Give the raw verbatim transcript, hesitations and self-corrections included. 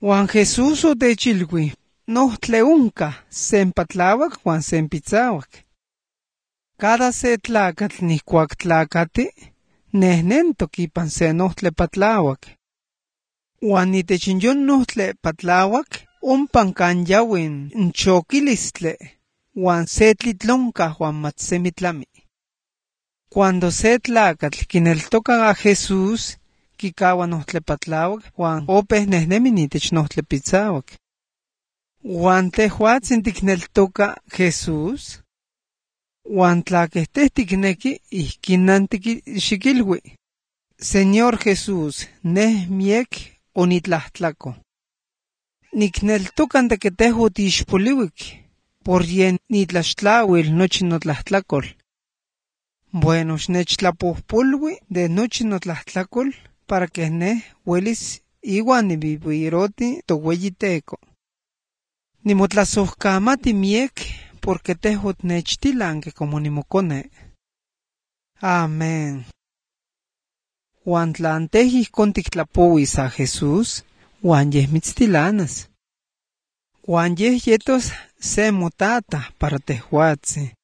Juan Jesús otechilui, nohtle unka, sempatlawak Juan sempitzawak. Cada se tlacatl nihkuak tlacati, nehnentok ipan se nohtle patlawak. Juan nitechin yon nohtle patlawak, umpan kan yawin nchokilistle, Juan se tlitlonka Juan matsemitlami. Cuando se tlacatl kineltoka a Jesús, kikawa nohtle patlawak, Juan opeh nehnemi nitech nohtle pitzawak. Juan tehuatzin tikneltoka Jesús, Juan tlaquehteh tikneki ihkinan tikixikilui. Señor Jesús, neh miek onitlahtlako. Nikneltokan teketeh otixpoliwik, por yen nitlaxtlawil nochi notlahtlakol. Bueno, xnechtlapohpolui de nochi notlahtlakol para que neh uelis iwan niviviroti toweyiteko. Nimotlasohkamati miek porque teh otnechtilanke como nimokone. Amén. Juan tlan teh ihkon tiktlapowis a Jesús, Juan yeh mitztilanas. Juan yeh yetos se motata para tehuatzi.